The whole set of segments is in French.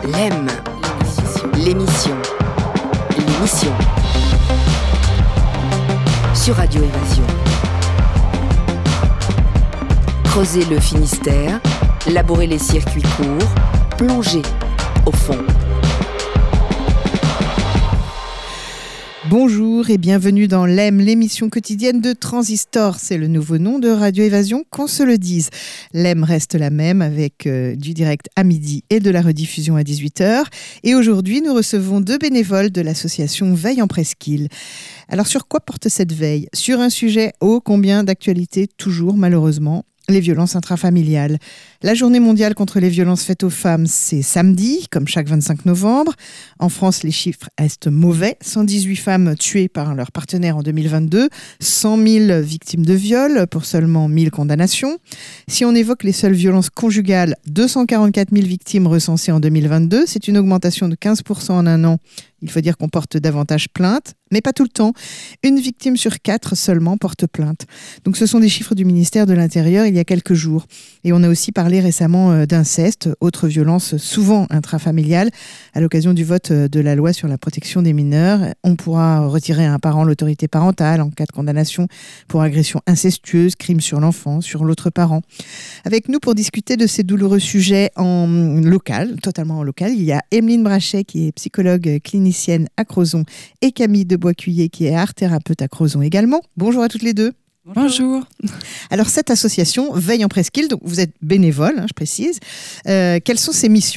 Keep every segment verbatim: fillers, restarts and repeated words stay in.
L'E M, l'émission, l'émission, sur Radio Évasion. Creuser le Finistère, labourer les circuits courts, plonger au fond. Bonjour et bienvenue dans l'E M, l'émission quotidienne de Transistor. C'est le nouveau nom de Radio Évasion, qu'on se le dise. L'E M reste la même avec euh, du direct à midi et de la rediffusion à dix-huit heures. Et aujourd'hui, nous recevons deux bénévoles de l'association Veille en Presqu'île. Alors sur quoi porte cette veille ? Sur un sujet ô combien d'actualité, toujours malheureusement, les violences intrafamiliales. La journée mondiale contre les violences faites aux femmes, c'est samedi, comme chaque vingt-cinq novembre. En France, les chiffres restent mauvais. cent dix-huit femmes tuées par leur partenaire en deux mille vingt-deux, cent mille victimes de viol pour seulement mille condamnations. Si on évoque les seules violences conjugales, deux cent quarante-quatre mille victimes recensées en deux mille vingt-deux. C'est une augmentation de quinze pour cent en un an. Il faut dire qu'on porte davantage plainte, mais pas tout le temps. Une victime sur quatre seulement porte plainte. Donc ce sont des chiffres du ministère de l'Intérieur il y a quelques jours. Et on a aussi parlé récemment d'inceste, autre violence souvent intrafamiliale. À l'occasion du vote de la loi sur la protection des mineurs, on pourra retirer à un parent l'autorité parentale en cas de condamnation pour agression incestueuse, crime sur l'enfant, sur l'autre parent. Avec nous pour discuter de ces douloureux sujets en local, totalement en local, il y a Emeline Brachet qui est psychologue clinicienne à Crozon et Camille Debois-Cuiller qui est art-thérapeute à Crozon également. Bonjour à toutes les deux. Bonjour. Alors cette association Veille en Presqu'île, donc vous êtes bénévole, hein, je précise. Euh, quelles sont ses missions ?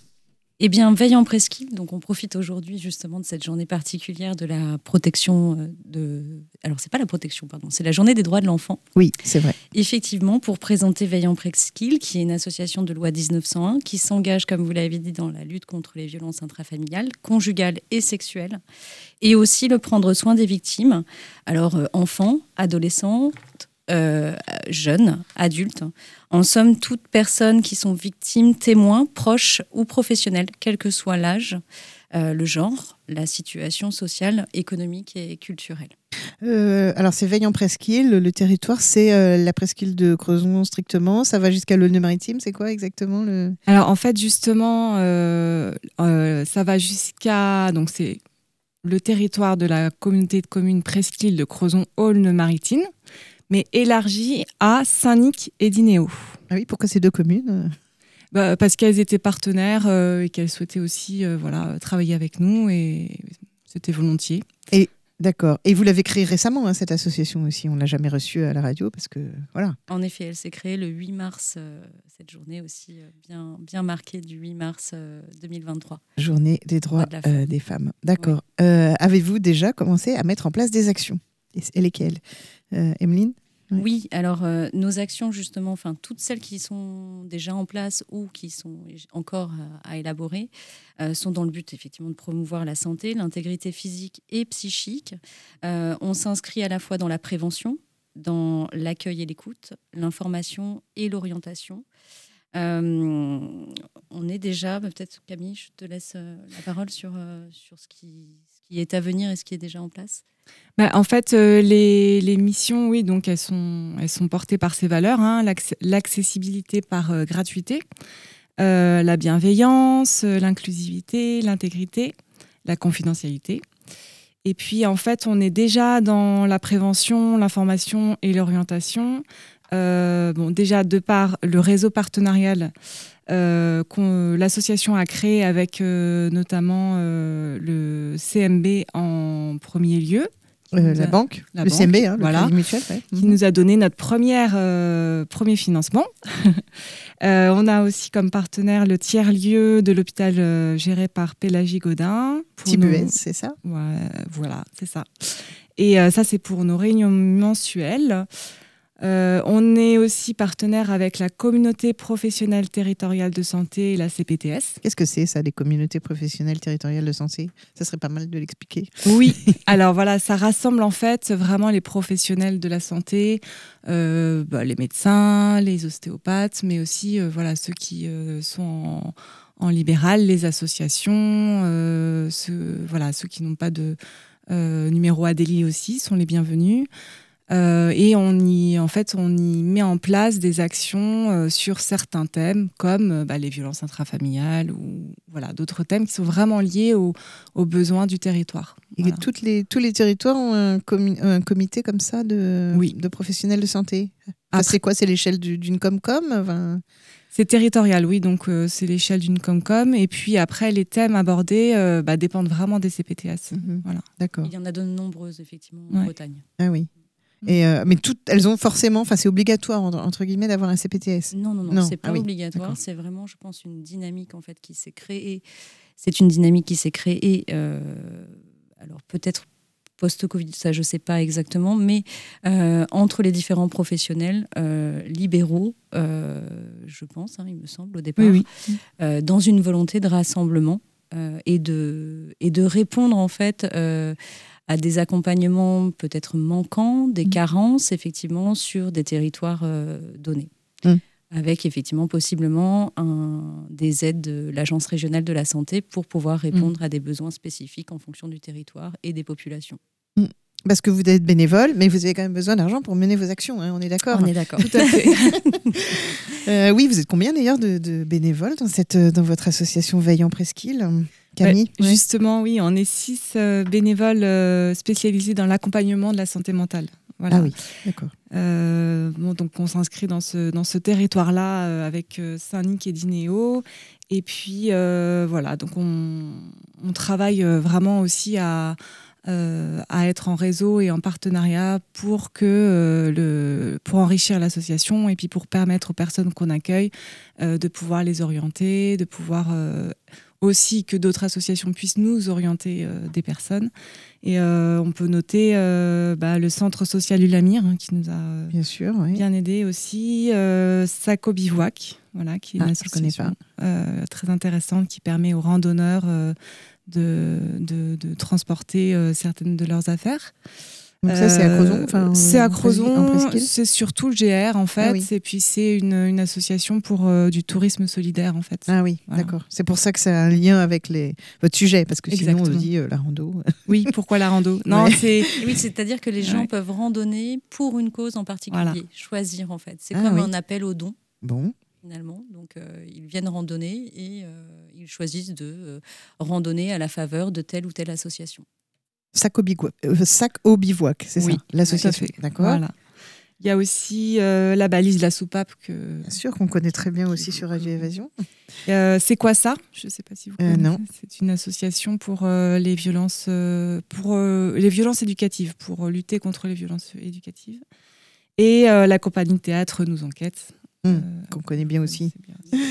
Eh bien, Veille en Presqu'île, donc on profite aujourd'hui justement de cette journée particulière de la protection de... Alors, c'est pas la protection, pardon, c'est la journée des droits de l'enfant. Oui, c'est vrai. Effectivement, pour présenter Veille en Presqu'île, qui est une association de loi dix-neuf cent un, qui s'engage, comme vous l'avez dit, dans la lutte contre les violences intrafamiliales, conjugales et sexuelles, et aussi le prendre soin des victimes, alors euh, enfants, adolescents, Euh, jeunes, adultes, en somme, toutes personnes qui sont victimes, témoins, proches ou professionnels, quel que soit l'âge, euh, le genre, la situation sociale, économique et culturelle. Euh, alors, c'est Veille en Presqu'île. Le territoire, c'est euh, la Presqu'île de Crozon strictement. Ça va jusqu'à l'Aulne-Maritime. C'est quoi exactement le... Alors, en fait, justement, euh, euh, ça va jusqu'à... Donc, c'est le territoire de la communauté de communes Presqu'île de Crozon-Aulne-Maritime, mais élargie à Saint-Nic et Dinéo. Ah oui, pourquoi ces deux communes ? Bah, parce qu'elles étaient partenaires euh, et qu'elles souhaitaient aussi euh, voilà, travailler avec nous, et c'était volontiers. Et d'accord. Et vous l'avez créée récemment, hein, cette association aussi. On ne l'a jamais reçue à la radio parce que, voilà. En effet, elle s'est créée le huit mars, euh, cette journée aussi euh, bien, bien marquée du huit mars euh, deux mille vingt-trois. Journée des droits de euh, des femmes. D'accord. Oui. Euh, avez-vous déjà commencé à mettre en place des actions ? Et lesquelles ? euh, Emeline ? Oui. oui, alors euh, nos actions justement, enfin toutes celles qui sont déjà en place ou qui sont encore à, à élaborer, euh, sont dans le but effectivement de promouvoir la santé, l'intégrité physique et psychique. Euh, on s'inscrit à la fois dans la prévention, dans l'accueil et l'écoute, l'information et l'orientation. Euh, on est déjà, peut-être Camille, je te laisse euh, la parole sur, euh, sur ce, qui, ce qui est à venir et ce qui est déjà en place. Bah, en fait, euh, les, les missions, oui, donc elles sont, elles sont portées par ces valeurs, hein, l'acc- l'accessibilité par euh, gratuité, euh, la bienveillance, euh, l'inclusivité, l'intégrité, la confidentialité. Et puis, en fait, on est déjà dans la prévention, l'information et l'orientation. Euh, bon, déjà, de par le réseau partenarial euh, qu'on, l'association a créé avec euh, notamment euh, le C M B en premier lieu. Euh, la a, banque, la le banque, C M B, hein, le voilà, Crédit Mutuel, ouais. Qui mmh. nous a donné notre première, euh, premier financement. euh, on a aussi comme partenaire le tiers-lieu de l'hôpital euh, géré par Pélagie Godin. Type nos... U S, c'est ça ? Ouais, voilà, c'est ça. Et euh, ça, c'est pour nos réunions mensuelles. Euh, on est aussi partenaire avec la communauté professionnelle territoriale de santé, la C P T S. Qu'est-ce que c'est ça, les communautés professionnelles territoriales de santé ? Ça serait pas mal de l'expliquer. Oui, alors voilà, ça rassemble en fait vraiment les professionnels de la santé, euh, bah, les médecins, les ostéopathes, mais aussi euh, voilà, ceux qui euh, sont en, en libéral, les associations, euh, ceux, voilà, ceux qui n'ont pas de euh, numéro A D L I aussi sont les bienvenus. Euh, et on y, en fait, on y met en place des actions euh, sur certains thèmes, comme euh, bah, les violences intrafamiliales ou voilà, d'autres thèmes qui sont vraiment liés aux, aux besoins du territoire. Et Voilà. toutes les, tous les territoires ont un, comi- un comité comme ça de, Oui. de professionnels de santé. Enfin, Après- c'est quoi? C'est l'échelle du- d'une Comcom enfin... C'est territorial, oui, donc euh, c'est l'échelle d'une Comcom. Et puis après, les thèmes abordés euh, bah, dépendent vraiment des C P T S. Mhm. Voilà. D'accord. Il y en a de nombreuses, effectivement, en Ouais. Bretagne. Ah oui. Et euh, mais toutes, elles ont forcément, enfin c'est obligatoire entre, entre guillemets d'avoir un C P T S. Non, non, non, Non. c'est pas Ah oui, obligatoire. d'accord. C'est vraiment, je pense, une dynamique en fait qui s'est créée. C'est une dynamique qui s'est créée. euh, alors peut-être post-Covid, ça je sais pas exactement, mais euh, entre les différents professionnels euh, libéraux, euh, je pense, hein, il me semble au départ, Oui, oui. euh, dans une volonté de rassemblement euh, et de et de répondre en fait. Euh, à des accompagnements peut-être manquants, des Mmh. carences effectivement sur des territoires euh, donnés. Mmh. Avec effectivement possiblement un, des aides de l'Agence régionale de la santé pour pouvoir répondre à des besoins spécifiques en fonction du territoire et des populations. Parce que vous êtes bénévole, mais vous avez quand même besoin d'argent pour mener vos actions, hein, on est d'accord? On est d'accord. Tout à fait. Euh, oui, vous êtes combien d'ailleurs de, de bénévoles dans, cette, dans votre association Veillant Presqu'île, Camille? Ouais, justement, oui, on est six euh, bénévoles euh, spécialisés dans l'accompagnement de la santé mentale. Voilà. Ah oui, d'accord. Euh, bon, donc on s'inscrit dans ce, dans ce territoire-là euh, avec euh, Saint-Nic et Dinéo. Et puis euh, voilà, donc on, on travaille euh, vraiment aussi à, euh, à être en réseau et en partenariat pour, que, euh, le, pour enrichir l'association et puis pour permettre aux personnes qu'on accueille euh, de pouvoir les orienter, de pouvoir euh, aussi que d'autres associations puissent nous orienter euh, des personnes. Et euh, on peut noter euh, bah, le centre social Ulamir hein, qui nous a euh, Bien sûr, oui. bien aidé aussi, euh, Saco Bivouac, voilà, qui est une Ah, je connais association euh, très intéressante qui permet aux randonneurs euh, de, de, de transporter euh, certaines de leurs affaires. Donc ça, c'est à Crozon enfin, C'est à en Presqu'île- en Crozon, Presqu'île c'est surtout le G R en fait, Ah oui. et puis c'est une, une association pour euh, du tourisme solidaire en fait. Ah oui, Voilà. d'accord. C'est pour ça que ça a un lien avec les... votre sujet, parce que sinon on Exactement. se dit euh, la rando. Oui, pourquoi la rando? Non, Ouais. c'est Oui, c'est-à-dire que les gens Ouais. peuvent randonner pour une cause en particulier, Voilà. choisir en fait. C'est Ah comme oui. un appel au don Bon, finalement. Donc euh, ils viennent randonner et euh, ils choisissent de euh, randonner à la faveur de telle ou telle association. sac au bivouac, euh, sac au bivouac, c'est Oui, ça, l'association. tout à fait. D'accord. Voilà. Il y a aussi euh, la balise de la soupape que Bien sûr qu'on connaît très bien aussi sur Radio Évasion. Euh, c'est quoi ça? Je ne sais pas si vous Euh, connaissez. non. C'est une association pour euh, les violences, euh, pour euh, les violences éducatives, pour euh, lutter contre les violences éducatives. Et euh, la compagnie de théâtre Nous Enquête. Hum, Euh, qu'on connaît bien aussi. c'est bien aussi.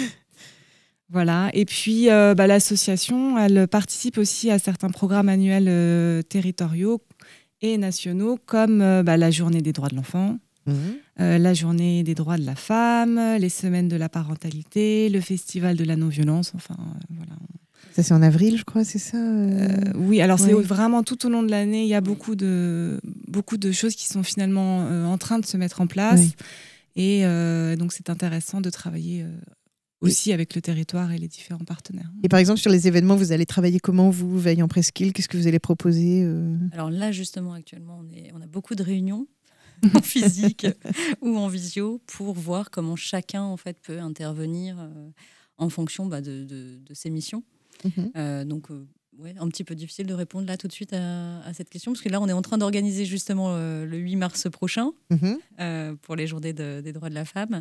Voilà. Et puis euh, bah, l'association, elle participe aussi à certains programmes annuels euh, territoriaux et nationaux, comme euh, bah, la Journée des droits de l'enfant. Mhm. Euh, la journée des droits de la femme, les semaines de la parentalité, le festival de la non-violence, enfin euh, voilà. Ça, c'est en avril, je crois, c'est ça euh Euh, oui, alors c'est ouais. vraiment tout au long de l'année, il y a beaucoup de, beaucoup de choses qui sont finalement euh, en train de se mettre en place. Oui. Et euh, donc c'est intéressant de travailler euh, aussi avec le territoire et les différents partenaires. Et par exemple, sur les événements, vous allez travailler comment, vous, Veillant Presqu'île? Qu'est-ce que vous allez proposer euh Alors là, justement, actuellement, on, est, on a beaucoup de réunions en physique ou en visio pour voir comment chacun en fait, peut intervenir euh, en fonction bah, de, de, de ses missions. Mhm. Euh, donc, euh, ouais, un petit peu difficile de répondre là tout de suite à, à cette question, parce que là, on est en train d'organiser justement euh, le huit mars prochain Mhm. euh, pour les journées de- des droits de la femme.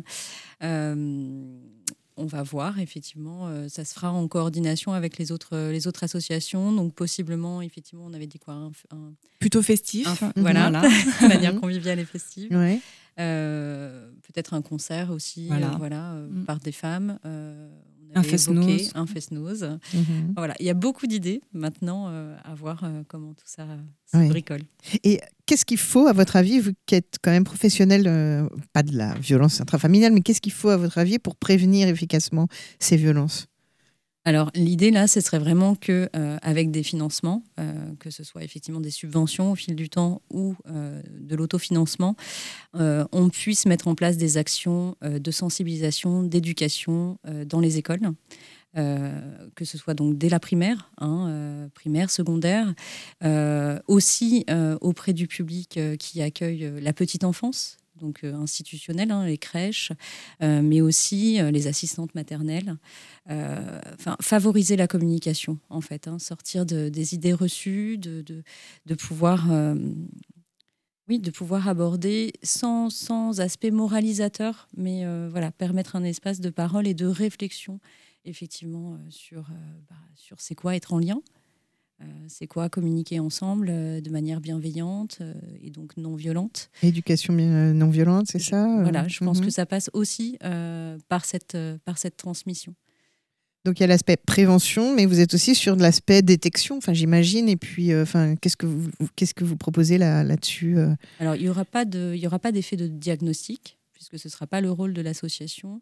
Euh, on va voir, effectivement, euh, ça se fera en coordination avec les autres, les autres associations. Donc, possiblement, effectivement, on avait dit quoi un, un- Plutôt festif. un- Voilà, de manière Mhm. conviviale et festive. Ouais. Euh, peut-être un concert aussi, Voilà. euh, voilà, euh, Mm. par des femmes. Euh, on Un avait fest-noz. évoqué un fest-noz. Mhm. Voilà, il y a beaucoup d'idées maintenant euh, à voir euh, comment tout ça se Oui. bricole. Et qu'est-ce qu'il faut, à votre avis, vous qui êtes quand même professionnel, euh, pas de la violence intrafamiliale, mais qu'est-ce qu'il faut, à votre avis, pour prévenir efficacement ces violences? Alors l'idée là, ce serait vraiment que euh, avec des financements, euh, que ce soit effectivement des subventions au fil du temps ou euh, de l'autofinancement, euh, on puisse mettre en place des actions euh, de sensibilisation, d'éducation euh, dans les écoles. euh, que ce soit donc dès la primaire, hein, euh, primaire, secondaire, euh, aussi euh, auprès du public euh, qui accueille euh, la petite enfance, donc euh, institutionnelle, hein, les crèches, euh, mais aussi euh, les assistantes maternelles. Euh, enfin, favoriser la communication, en fait, hein, sortir de, des idées reçues, de, de, de pouvoir... Euh, Oui, de pouvoir aborder sans, sans aspect moralisateur, mais euh, voilà, permettre un espace de parole et de réflexion, effectivement, euh, sur, euh, bah, sur c'est quoi être en lien, euh, c'est quoi communiquer ensemble euh, de manière bienveillante euh, et donc non violente. Éducation non violente, c'est Je, ça Voilà, je pense mm-hmm. que ça passe aussi euh, par, cette, euh, par cette transmission. Donc il y a l'aspect prévention, mais vous êtes aussi sur de l'aspect détection, enfin j'imagine. Et puis, euh, enfin, qu'est-ce que vous qu'est-ce que vous proposez là là-dessus euh Alors il y aura pas de il y aura pas d'effet de diagnostic, puisque ce sera pas le rôle de l'association.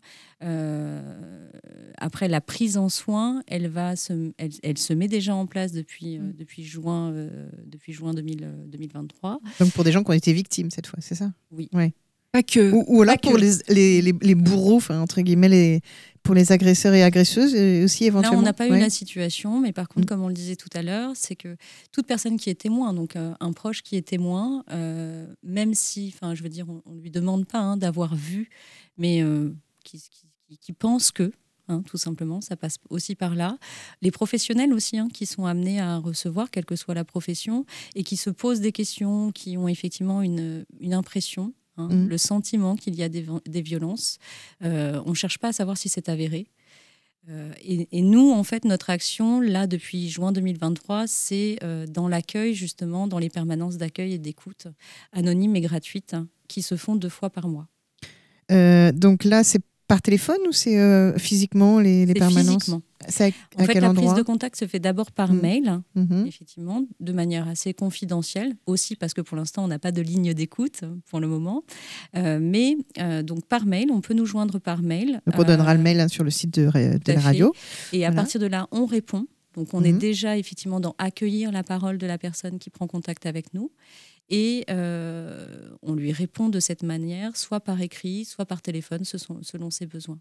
Euh, après la prise en soin, elle va se elle, elle se met déjà en place depuis euh, depuis juin euh, depuis juin deux mille vingt-trois. Donc pour des gens qui ont été victimes cette fois, c'est ça? Oui. Ouais. Pas que. Ou, ou alors pas pour que. les, les, les, les bourreaux, enfin, entre guillemets, les, pour les agresseurs et agresseuses aussi éventuellement. Là, on n'a pas ouais. eu la situation, mais par contre, mmh. comme on le disait tout à l'heure, c'est que toute personne qui est témoin, donc euh, un proche qui est témoin, euh, même si, enfin, je veux dire, on ne lui demande pas hein, d'avoir vu, mais euh, qui, qui, qui pense que, hein, tout simplement, ça passe aussi par là. Les professionnels aussi, hein, qui sont amenés à recevoir, quelle que soit la profession, et qui se posent des questions, qui ont effectivement une, une impression. Hein, mmh. Le sentiment qu'il y a des, des violences. Euh, on ne cherche pas à savoir si c'est avéré. Euh, et, et nous, en fait, notre action, là, depuis juin deux mille vingt-trois, c'est euh, dans l'accueil, justement, dans les permanences d'accueil et d'écoute, anonymes et gratuites, hein, qui se font deux fois par mois. Euh, donc là, c'est par téléphone ou c'est euh, physiquement les, les permanences? Physiquement. C'est à, en à fait, quel la endroit? prise de contact se fait d'abord par mmh. mail, mmh. effectivement, de manière assez confidentielle, aussi parce que pour l'instant, on n'a pas de ligne d'écoute pour le moment. Euh, mais euh, donc par mail, on peut nous joindre par mail. Donc on euh, donnera le mail hein, sur le site de, de la radio. Et à voilà. partir de là, on répond. Donc on mmh. est déjà effectivement dans accueillir la parole de la personne qui prend contact avec nous. Et euh, on lui répond de cette manière, soit par écrit, soit par téléphone, selon ses besoins.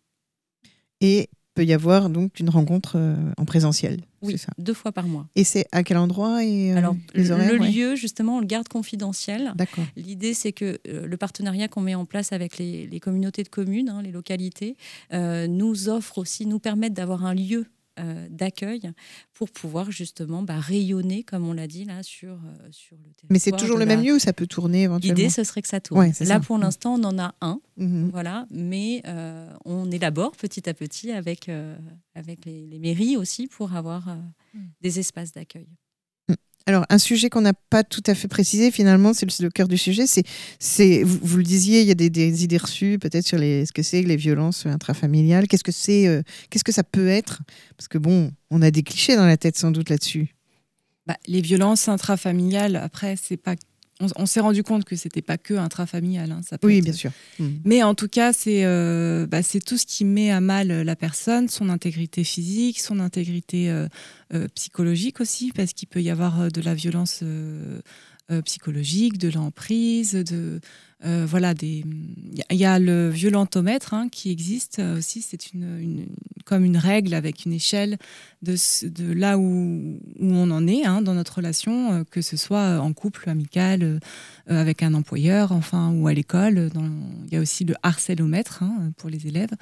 Et peut y avoir donc une rencontre euh, en présentiel. Oui, c'est ça. deux fois par mois. Et c'est à quel endroit et euh, Alors, les horaires, le ouais. lieu, justement, on le garde confidentiel. D'accord. L'idée, c'est que euh, le partenariat qu'on met en place avec les, les communautés de communes, hein, les localités, euh, nous offre aussi, nous permettent d'avoir un lieu euh, d'accueil pour pouvoir justement bah, rayonner, comme on l'a dit, là, sur, euh, sur le territoire. Mais c'est toujours le la... même lieu ou ça peut tourner éventuellement? L'idée, ce serait que ça tourne. Ouais, là, ça. pour l'instant, on en a un, mmh. voilà, mais euh, on élabore petit à petit avec, euh, avec les, les mairies aussi pour avoir euh, mmh. des espaces d'accueil. Alors, un sujet qu'on n'a pas tout à fait précisé, finalement, c'est le, le cœur du sujet. C'est, c'est, vous, vous le disiez, il y a des, des idées reçues peut-être sur les, ce que c'est les violences intrafamiliales. Qu'est-ce que c'est, euh, qu'est-ce que ça peut être? Parce que bon, on a des clichés dans la tête sans doute là-dessus. Bah, les violences intrafamiliales, après, c'est pas. On, on s'est rendu compte que c'était pas que intrafamilial. Hein, ça peut oui, être... bien sûr. Mmh. Mais en tout cas, c'est, euh, bah, c'est tout ce qui met à mal la personne, son intégrité physique, son intégrité euh, euh, psychologique aussi, parce qu'il peut y avoir de la violence euh, euh, psychologique, de l'emprise, de euh, voilà, des. Il y a le violentomètre hein, qui existe aussi. C'est une, une comme une règle avec une échelle de, de là où, où on en est hein, dans notre relation, euh, que ce soit en couple, amical, euh, avec un employeur, enfin, ou à l'école. Dans, il y a aussi le harcélomètre hein, pour les élèves.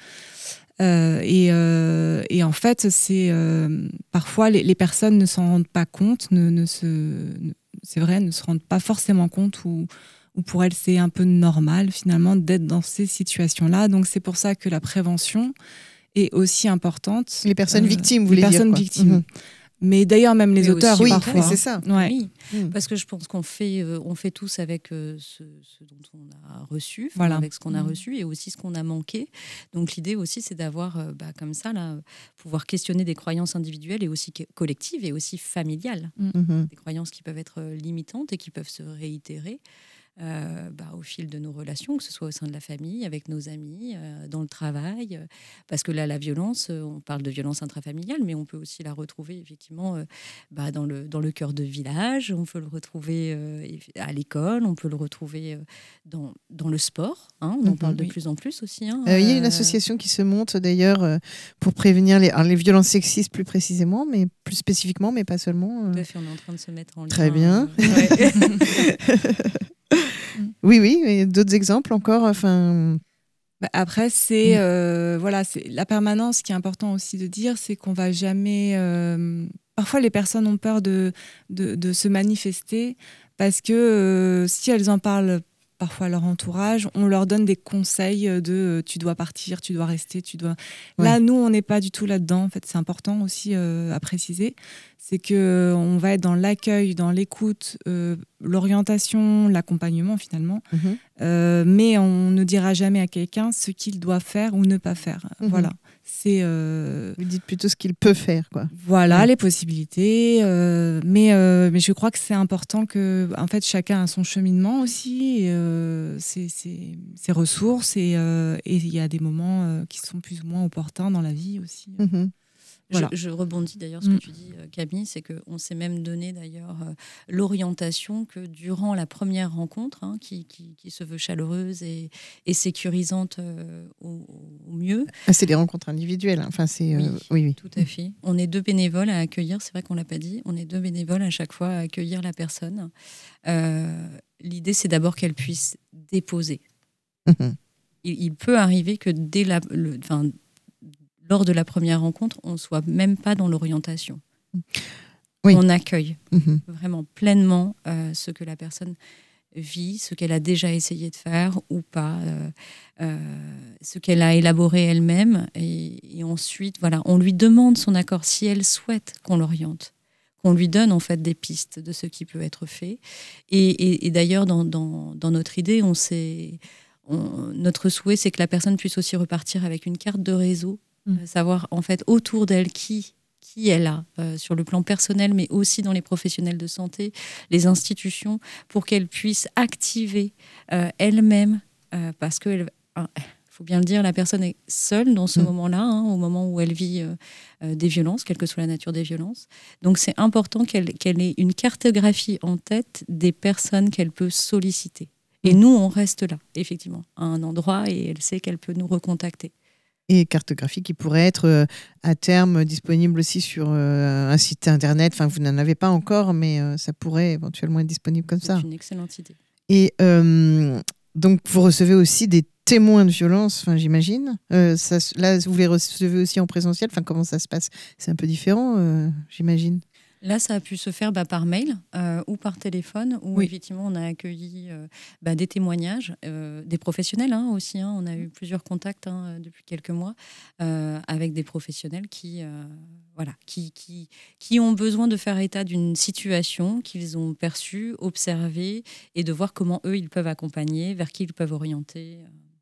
Euh, et, euh, et en fait, c'est euh, parfois les, les personnes ne s'en rendent pas compte, ne, ne se, ne, c'est vrai, ne se rendent pas forcément compte ou ou pour elles, c'est un peu normal, finalement, d'être dans ces situations-là. Donc, c'est pour ça que la prévention est aussi importante. Les personnes euh, victimes, vous voulez dire. Les personnes victimes. Mmh. Mais d'ailleurs, même les mais auteurs, aussi, parfois. Oui, c'est ça. Ouais. Oui, mmh. parce que je pense qu'on fait, euh, on fait tous avec euh, ce, ce dont on a reçu, voilà. avec ce qu'on a mmh. reçu et aussi ce qu'on a manqué. Donc, l'idée aussi, c'est d'avoir, euh, bah, comme ça, là, pouvoir questionner des croyances individuelles et aussi collectives et aussi familiales. Mmh. Des croyances qui peuvent être limitantes et qui peuvent se réitérer. euh, bah, au fil de nos relations, que ce soit au sein de la famille, avec nos amis, euh, dans le travail. Euh, parce que là, la violence, euh, on parle de violence intrafamiliale, mais on peut aussi la retrouver effectivement euh, bah, dans, le, dans le cœur de village, on peut le retrouver euh, à l'école, on peut le retrouver euh, dans, dans le sport. Hein, on en Mhm, parle de oui. plus en plus aussi. Hein, Euh, il y a une euh, association qui se monte d'ailleurs euh, pour prévenir les, alors, les violences sexistes plus précisément, mais plus spécifiquement, mais pas seulement. euh. Tout à fait, on est en train de se mettre en lien. Très bien. euh, ouais. Oui, oui, et d'autres exemples encore. Enfin, Bah, après, c'est Mm. euh, voilà, c'est la permanence. Ce qui est important aussi de dire, c'est qu'on va jamais. euh, Parfois, les personnes ont peur de de, de se manifester parce que euh, si elles en parlent parfois à leur entourage, on leur donne des conseils de euh, tu dois partir, tu dois rester, tu dois. Ouais. Là, nous, on n'est pas du tout là-dedans. En fait, c'est important aussi euh, à préciser. C'est que euh, on va être dans l'accueil, dans l'écoute, euh, l'orientation, l'accompagnement finalement. mhm, Euh, mais on ne dira jamais à quelqu'un ce qu'il doit faire ou ne pas faire. Mhm. Voilà. C'est euh, vous dites plutôt ce qu'il peut faire, quoi. voilà Ouais. les possibilités. euh, mais, euh, mais je crois que c'est important que en fait, chacun a son cheminement aussi, et, euh, ses, ses- ses ressources. Et euh, et il y a des moments euh, qui sont plus ou moins opportuns dans la vie aussi. Mhm. Voilà. Je, je rebondis d'ailleurs sur ce Mm. que tu dis, euh, Camille, c'est qu'on s'est même donné d'ailleurs euh, l'orientation que durant la première rencontre, hein, qui, qui, qui se veut chaleureuse et, et sécurisante euh, au, au mieux. Ah, c'est des rencontres individuelles. hein. Enfin, c'est euh, Oui. oui, oui. Tout à fait. On est deux bénévoles à accueillir, c'est vrai qu'on ne l'a pas dit, on est deux bénévoles à chaque fois à accueillir la personne. Euh, L'idée, c'est d'abord qu'elle puisse déposer. Mhm. Il, il peut arriver que dès la, le, enfin, lors de la première rencontre, on ne soit même pas dans l'orientation. Oui. On accueille Mhm. vraiment pleinement euh, ce que la personne vit, ce qu'elle a déjà essayé de faire ou pas, euh, euh, ce qu'elle a élaboré elle-même. Et, et ensuite, voilà, on lui demande son accord si elle souhaite qu'on l'oriente, qu'on lui donne en fait des pistes de ce qui peut être fait. Et, et, et d'ailleurs, dans, dans, dans notre idée, on s'est, on, notre souhait, c'est que la personne puisse aussi repartir avec une carte de réseau, Mm. euh, savoir en fait autour d'elle qui qui elle a euh, sur le plan personnel, mais aussi dans les professionnels de santé, les institutions, pour qu'elle puisse activer euh, elle-même, euh, parce que il faut bien le dire, la personne est seule dans ce Mm. moment-là, hein, au moment où elle vit euh, euh, des violences, quelle que soit la nature des violences. Donc c'est important qu'elle qu'elle ait une cartographie en tête des personnes qu'elle peut solliciter. Et Mm. nous, on reste là, effectivement, à un endroit, et elle sait qu'elle peut nous recontacter. Et cartographie qui pourrait être euh, à terme disponible aussi sur euh, un site internet. Enfin, vous n'en avez pas encore, mais euh, ça pourrait éventuellement être disponible comme ça. C'est une excellente idée. Et euh, donc, vous recevez aussi des témoins de violence, enfin, j'imagine. Euh, ça, là, vous les recevez aussi en présentiel. Enfin, comment ça se passe? C'est un peu différent, euh, j'imagine. Là, ça a pu se faire bah, par mail euh, ou par téléphone, où Oui. effectivement on a accueilli euh, bah, des témoignages, euh, des professionnels hein, aussi. Hein. On a eu plusieurs contacts hein, depuis quelques mois euh, avec des professionnels qui, euh, voilà, qui, qui, qui ont besoin de faire état d'une situation qu'ils ont perçue, observée, et de voir comment eux, ils peuvent accompagner, vers qui ils peuvent orienter.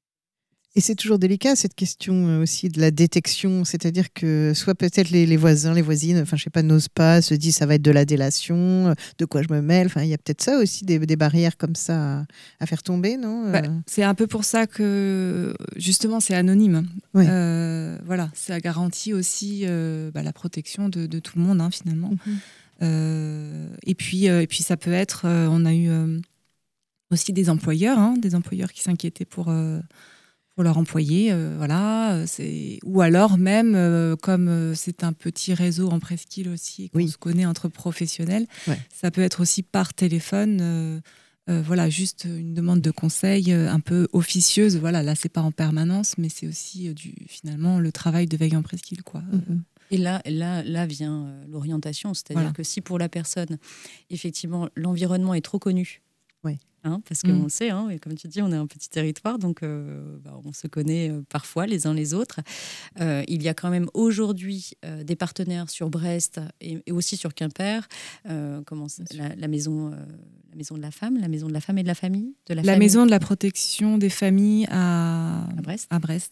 Et c'est toujours délicat, cette question euh, aussi de la détection. C'est-à-dire que soit peut-être les, les voisins, les voisines, enfin, je sais pas, n'osent pas, se disent ça va être de la délation, euh, de quoi je me mêle. Enfin, il y a peut-être ça aussi, des, des barrières comme ça à, à faire tomber, non Euh, Bah, c'est un peu pour ça que justement c'est anonyme. Ouais. Euh, voilà, ça garantit aussi euh, bah, la protection de, de tout le monde hein, finalement. Mhm. Euh, et puis euh, et puis ça peut être, euh, on a eu euh, aussi des employeurs, hein, des employeurs qui s'inquiétaient pour euh, pour leurs employés, euh, voilà. C'est ou alors même euh, comme euh, c'est un petit réseau en presqu'île aussi et qu'on Oui. se connaît entre professionnels, Ouais. ça peut être aussi par téléphone. Euh, Euh, voilà, juste une demande de conseil euh, un peu officieuse. Voilà, là, c'est pas en permanence, mais c'est aussi euh, du, finalement le travail de veille en presqu'île, quoi. Mhm. Et là, là, là vient euh, l'orientation, c'est-à-dire Voilà. que si pour la personne, effectivement, l'environnement est trop connu, Oui. hein, parce qu'on Mm. le sait, hein, et comme tu dis, on est un petit territoire, donc euh, bah, on se connaît euh, parfois les uns les autres. Euh, il y a quand même aujourd'hui euh, des partenaires sur Brest et, et aussi sur Quimper, euh, comment c'est- la, la maison, euh, la maison de la femme, la maison de la femme et de la famille, de la, La famille maison de la protection des familles à, à Brest. à Brest.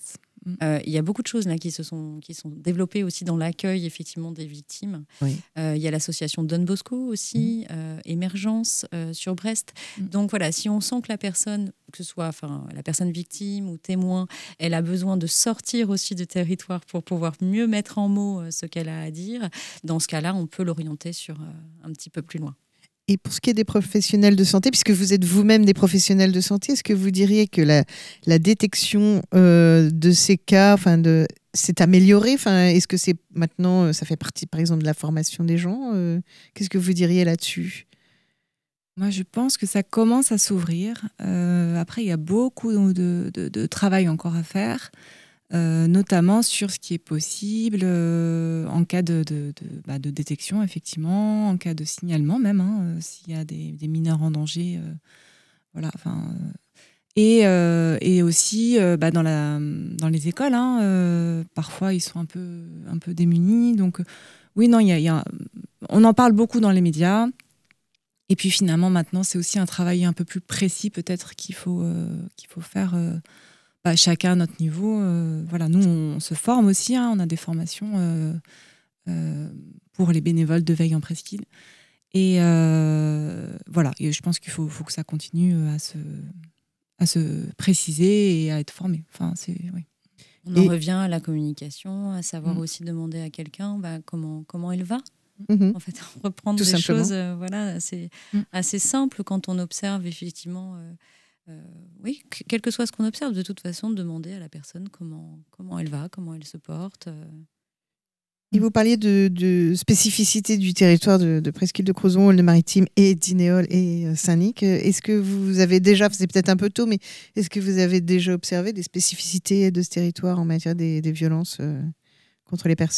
Euh, il y a beaucoup de choses là qui se sont qui sont développées aussi dans l'accueil effectivement des victimes. Oui. Euh, il y a l'association Don Bosco aussi, mmh. euh, Émergence euh, sur Brest. Mmh. Donc voilà, si on sent que la personne, que ce soit enfin la personne victime ou témoin, elle a besoin de sortir aussi du territoire pour pouvoir mieux mettre en mots euh, ce qu'elle a à dire. Dans ce cas-là, on peut l'orienter sur euh, un petit peu plus loin. Et pour ce qui est des professionnels de santé, puisque vous êtes vous-même des professionnels de santé, est-ce que vous diriez que la, la détection euh, de ces cas enfin de, s'est améliorée enfin, est-ce que c'est maintenant, ça fait partie par exemple de la formation des gens euh, Qu'est-ce que vous diriez là-dessus ? Moi, je pense que ça commence à s'ouvrir. Euh, après, il y a beaucoup de, de, de travail encore à faire. Euh, notamment sur ce qui est possible euh, en cas de, de, de, bah, de détection, effectivement, en cas de signalement même, hein, euh, s'il y a des, des mineurs en danger. Euh, voilà, enfin, euh, et, euh, et aussi euh, bah, dans, la, dans les écoles, hein, euh, parfois ils sont un peu, un peu démunis. Donc, euh, oui, non, y a, y a, on en parle beaucoup dans les médias. Et puis finalement, maintenant, c'est aussi un travail un peu plus précis, peut-être, qu'il faut, euh, qu'il faut faire. Euh, Bah, chacun à notre niveau. Euh, voilà, nous, on se forme aussi. Hein, on a des formations euh, euh, pour les bénévoles de veille en presqu'île. Et euh, voilà, et je pense qu'il faut, faut que ça continue à se, à se préciser et à être formé. Enfin, c'est, oui. On et... en revient à la communication, à savoir mmh. aussi demander à quelqu'un bah, comment, comment elle va. Mmh. En fait, reprendre Tout des simplement. choses euh, voilà, assez, mmh. assez simples quand on observe effectivement... Euh, Euh, oui, quel que soit ce qu'on observe, de toute façon, demander à la personne comment, comment elle va, comment elle se porte. Euh... Et vous parliez de, de spécificité du territoire de, de Presqu'île de Crozon, Aulne-Maritime et Dinéol et Saint-Nic. Est-ce que vous avez déjà, c'est peut-être un peu tôt, mais est-ce que vous avez déjà observé des spécificités de ce territoire en matière des, des violences euh, contre les personnes ?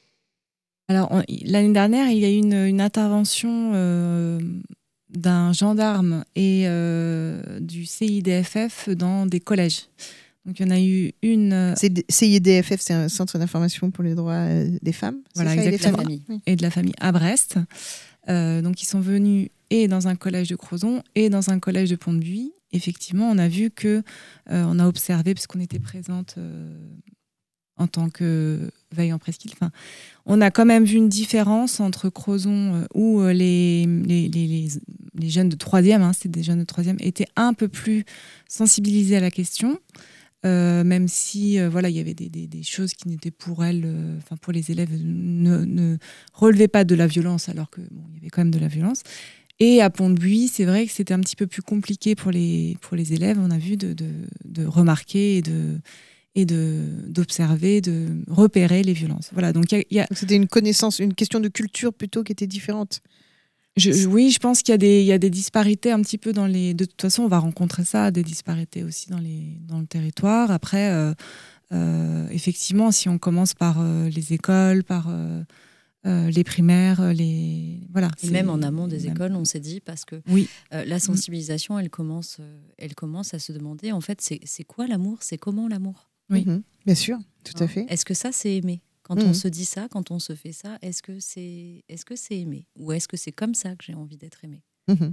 Alors, on, l'année dernière, il y a eu une, une intervention... Euh... d'un gendarme et euh, du C I D F F dans des collèges. Donc il y en a eu une... C I D F F, c'est un centre d'information pour les droits des femmes. Voilà, c'est ça, exactement. Et, oui. Et de la famille à Brest. Euh, donc ils sont venus et dans un collège de Crozon et dans un collège de Pont-de-Buis. Effectivement, on a vu que, euh, on a observé, puisqu'on était présente euh, en tant que veille en presqu'île, enfin, on a quand même vu une différence entre Crozon, euh, où les, les, les, les, les jeunes de troisième, hein, c'est des jeunes de troisième, étaient un peu plus sensibilisés à la question, euh, même si euh, voilà, il y avait des, des, des choses qui n'étaient pour elles, euh, enfin pour les élèves, ne, ne relevaient pas de la violence, alors que bon, il y avait quand même de la violence. Et à Pont-de-Buis, c'est vrai que c'était un petit peu plus compliqué pour les, pour les élèves, on a vu, de, de, de remarquer et de... et de, d'observer, de repérer les violences. Voilà, donc, y a, y a... C'était une connaissance, une question de culture plutôt qui était différente. Je, je, oui, je pense qu'il y a, des, il y a des disparités un petit peu dans les... De toute façon, on va rencontrer ça, des disparités aussi dans, les, dans le territoire. Après, euh, euh, effectivement, si on commence par euh, les écoles, par euh, euh, les primaires, les... Voilà, et même en amont des même... écoles, on s'est dit, parce que oui. euh, la sensibilisation, elle commence, euh, elle commence à se demander, en fait, c'est, c'est quoi l'amour ? C'est comment l'amour ? Oui, mmh, bien sûr, tout à fait. Est-ce que ça, c'est aimer ? Quand mmh. on se dit ça, quand on se fait ça, est-ce que c'est, est-ce que c'est aimer ? Ou est-ce que c'est comme ça que j'ai envie d'être aimée ? mmh.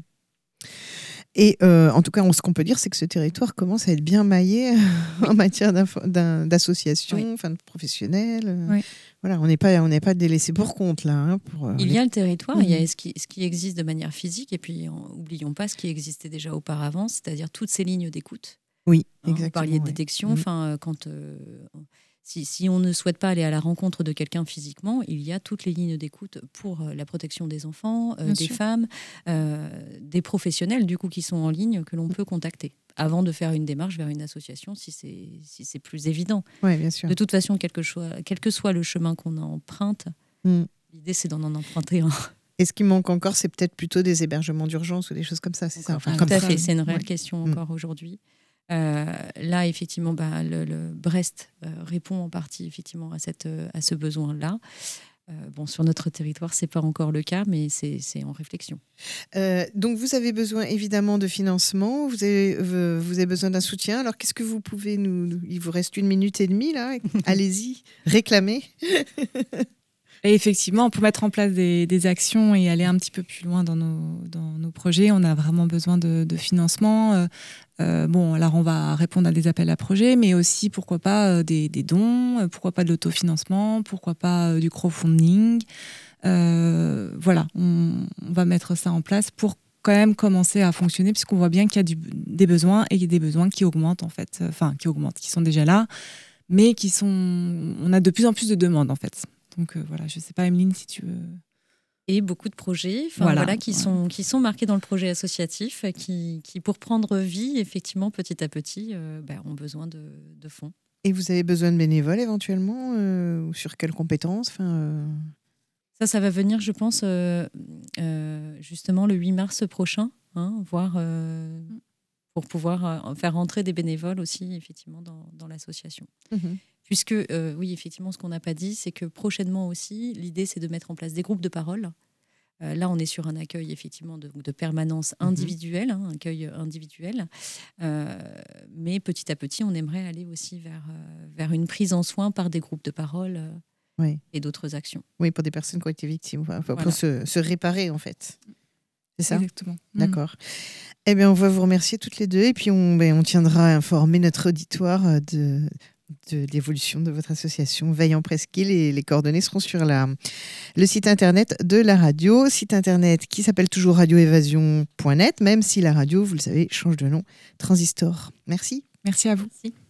Et euh, en tout cas, ce qu'on peut dire, c'est que ce territoire commence à être bien maillé en matière d'associations, oui. enfin, de professionnels. Oui. Voilà, on n'est pas, on n'est pas délaissé pour compte là. Hein, pour, il les... y a le territoire, mmh. il y a ce qui, ce qui existe de manière physique, et puis n'oublions pas ce qui existait déjà auparavant, c'est-à-dire toutes ces lignes d'écoute. Oui, hein, exactement. Vous parliez de détection, enfin, mmh. quand euh, si, si on ne souhaite pas aller à la rencontre de quelqu'un physiquement, il y a toutes les lignes d'écoute pour la protection des enfants, euh, des sûr. femmes, euh, des professionnels du coup qui sont en ligne que l'on peut contacter avant de faire une démarche vers une association si c'est si c'est plus évident. Oui, bien sûr. De toute façon, quel que soit, quel que soit le chemin qu'on emprunte, mmh. l'idée c'est d'en emprunter un. Et ce qui manque encore, c'est peut-être plutôt des hébergements d'urgence ou des choses comme ça, c'est ça. Enfin, enfin, tout comme à ça. fait, c'est une réelle ouais. question mmh. encore aujourd'hui. Euh, là, effectivement, bah, le, le Brest euh, répond en partie effectivement à, cette, euh, à ce besoin-là. Euh, bon, sur notre territoire, ce n'est pas encore le cas, mais c'est, c'est en réflexion. Euh, donc, vous avez besoin évidemment de financement, vous avez, euh, vous avez besoin d'un soutien. Alors, qu'est-ce que vous pouvez nous... nous... Il vous reste une minute et demie, là. Allez-y, réclamez. Et effectivement, pour mettre en place des, des actions et aller un petit peu plus loin dans nos, dans nos projets, on a vraiment besoin de, de financement. Euh, Euh, bon, alors on va répondre à des appels à projets, mais aussi, pourquoi pas, euh, des, des dons, euh, pourquoi pas de l'autofinancement, pourquoi pas euh, du crowdfunding. Euh, voilà, on, on va mettre ça en place pour quand même commencer à fonctionner, puisqu'on voit bien qu'il y a du, des besoins, et il y a des besoins qui augmentent, en fait. Enfin, qui augmentent, qui sont déjà là, mais qui sont... On a de plus en plus de demandes, en fait. Donc euh, voilà, je ne sais pas, Emeline, si tu veux... Et beaucoup de projets voilà, voilà, qui, ouais. sont, qui sont marqués dans le projet associatif, qui, qui pour prendre vie, effectivement, petit à petit, euh, bah, ont besoin de, de fonds. Et vous avez besoin de bénévoles éventuellement euh, ou sur quelles compétences enfin, euh... Ça, ça va venir, je pense, euh, euh, justement le huit mars prochain, hein, voir, euh, pour pouvoir euh, faire rentrer des bénévoles aussi, effectivement, dans, dans l'association. Mmh. Puisque, euh, oui, effectivement, ce qu'on n'a pas dit, c'est que prochainement aussi, l'idée, c'est de mettre en place des groupes de parole. Euh, là, on est sur un accueil, effectivement, de, de permanence individuelle, hein, un accueil individuel. Euh, mais petit à petit, on aimerait aller aussi vers, euh, vers une prise en soin par des groupes de parole euh, oui. et d'autres actions. Oui, pour des personnes qui ont été victimes, enfin, pour voilà. se, se réparer, en fait. C'est ça ? Exactement. D'accord. Mmh. Eh bien, on va vous remercier toutes les deux et puis on, ben, on tiendra à informer notre auditoire de... de l'évolution de votre association Veille en Presqu'île et les coordonnées seront sur la, le site internet de la radio, site internet qui s'appelle toujours radio évasion point net, même si la radio, vous le savez, change de nom, Transistor. Merci. Merci à vous. Merci.